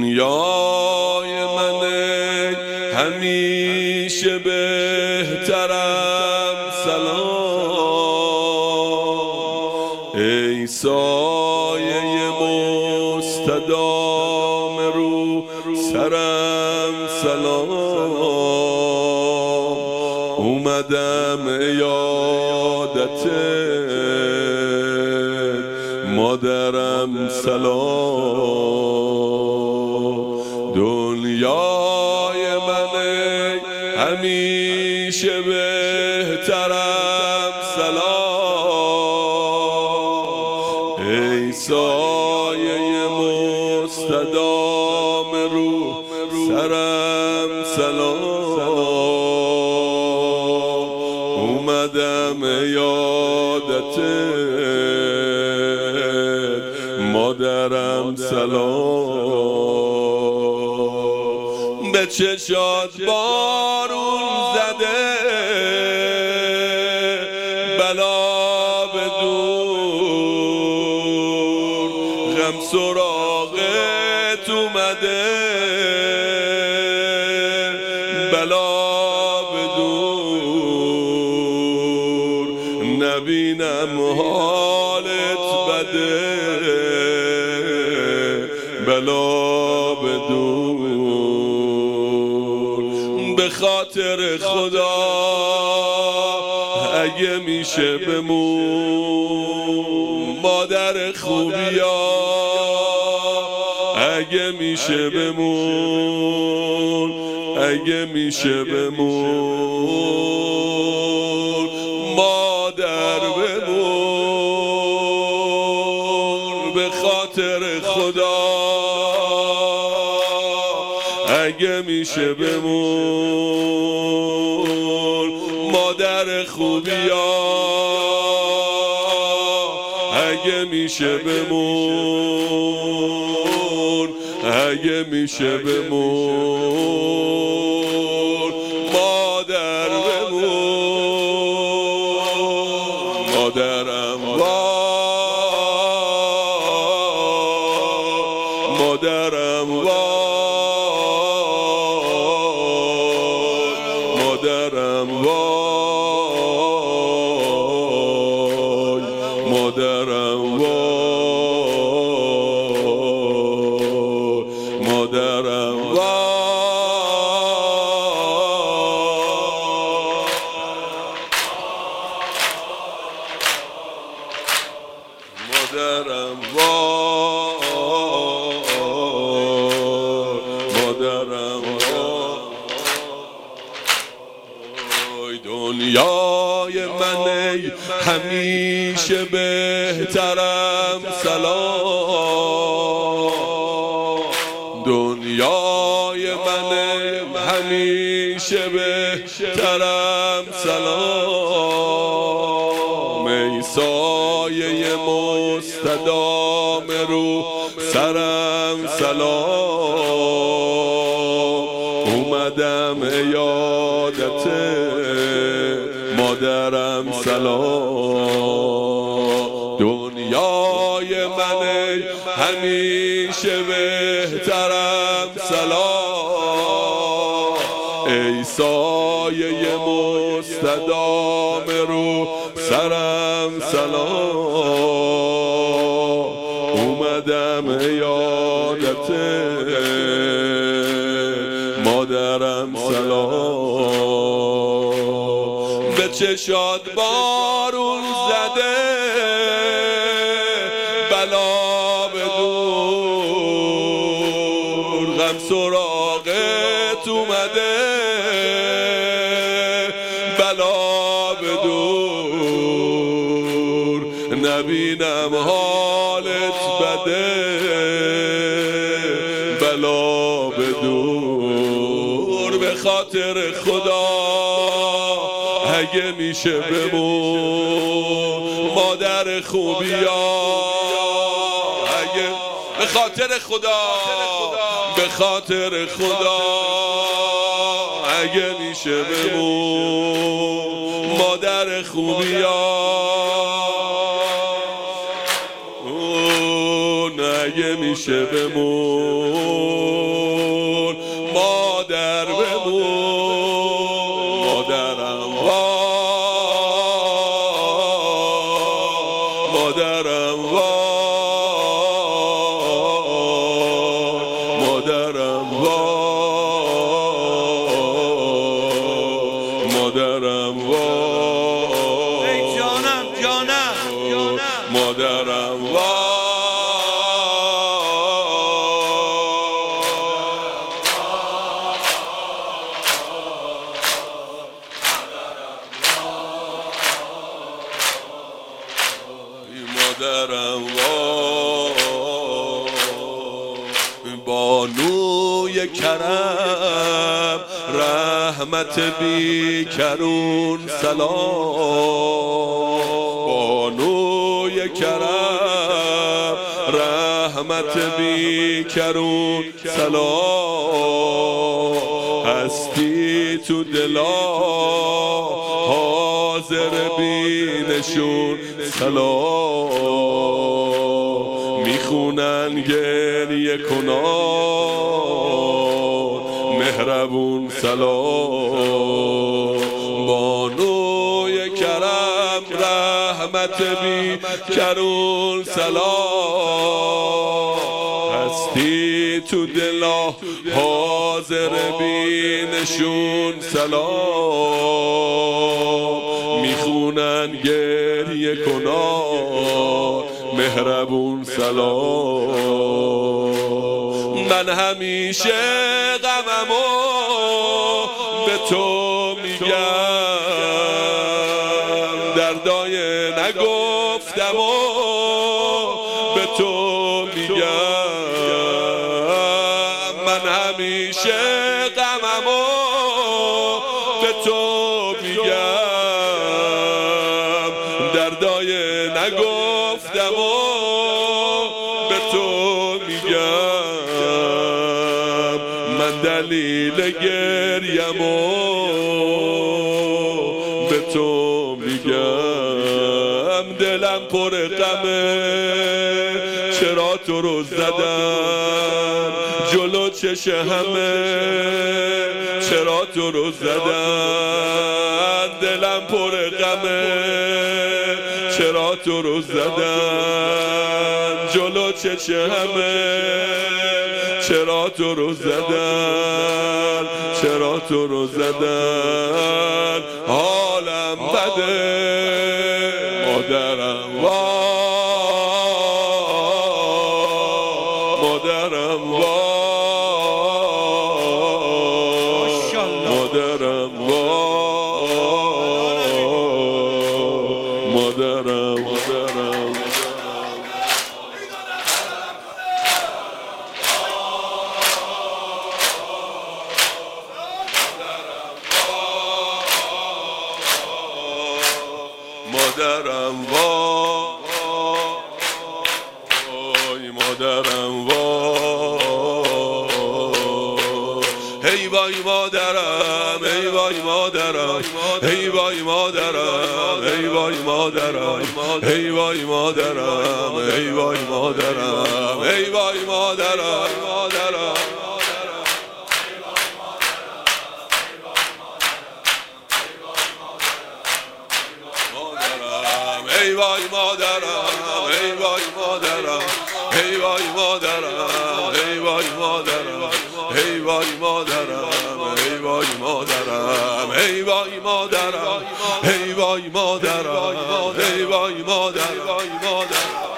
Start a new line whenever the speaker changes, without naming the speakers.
دنیای منه همیشه بهترم سلام، ای سایه مستدام رو سرم سلام. اومدم عیادت مادرم سلام. دنیای منه همیشه بهترم سلام، ای سایه مستدام رو سرم سلام. اومدم عیادت مادرم سلام. به چشات بارون زده بلا به دور، غم سراغت اومده بلا به دور. نبینم حالت بده بلا به دور. به خاطر خدا اگه میشه بمون مادر خوبیا، اگه میشه بمون، اگه میشه بمون مادر بمون. به خاطر خدا اگه میشه بمون مادر خوبیا، اگه میشه بمون، اگه میشه بمون مادر بمون. مادرم مادرم مادرم مادرم مادرم مادرم مادرم. دنیای منه همیشه بهترم سلام، دنیای منه همیشه بهترم سلام. ای سایه مستدام رو سرم سلام. اومدم عیادت مادرم سلام. دنیای منه همیشه بهترم سلام، ای سایه مستدام رو سرم سلام. اومدم عیادت مادرم سلام. به چشات بارون زده بلا به دور، غم سراغت اومده بلا به دور. نبینم حالت بده بلا به دور. به خاطر خدا اگه میشه بمون مادر خوبیا، اگه به خاطر خدا، به خاطر خدا اگه میشه بمون مادر خوبیا، اگه میشه بمون بانوی کرم رحمت بیکرون سلام، بانوی کرم رحمت بیکرون سلام، هستی تو دلا حاضر بینشون سلام، میخونن گریه کنان مهربون سلام، بانوی کرم رحمت بیکرون سلام، هستی تو دلا حاضر بینشون سلام، میخونن گریه کنان مهربون سلام، من همیشه غممو به تو میگم، دردای نگفتم و به تو میگم، من همیشه غممو به تو میگم، دردای نگفتم و به تو میگم، من دلیل گریمو به تو میگم، دلم پر غمه چرا تو رو زدن جلو چش همه، چرا تو رو زدن دلم پر غمه، چرا تو رو زدن جلو چش همه، چرا تو رو زدن، چرا تو رو زدن، حالم بده مادرم مادرم مادرم مادرم مادرم وای مادرم وای، هی وای مادرم هی وای مادرم هی وای مادرم هی وای مادرم هی وای مادرم هی وای مادرم هی وای مادرم مادرم ای وای مادرم ای وای مادرم ای وای مادرم ای وای مادرم ای وای مادرم ای وای مادرم ای وای مادرم ای وای مادرم ای وای مادرم